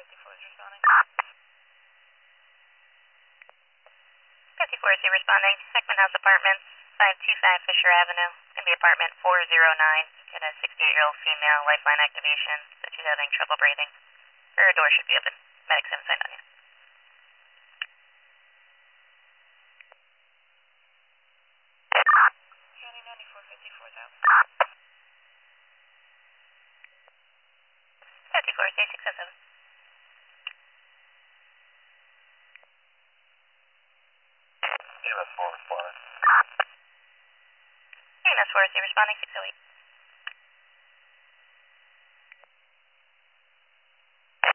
54 is responding. 54 is responding. Heckman House Apartments, 525 Fisher Avenue. Gonna be apartment 409. Got a 68-year-old female, lifeline activation. Said she's having trouble breathing. Her door should be open. Medics haven't signed on yet. County 9454 is out. 54, stay 607. EMS 4 responding. EMS 4 is responding 608.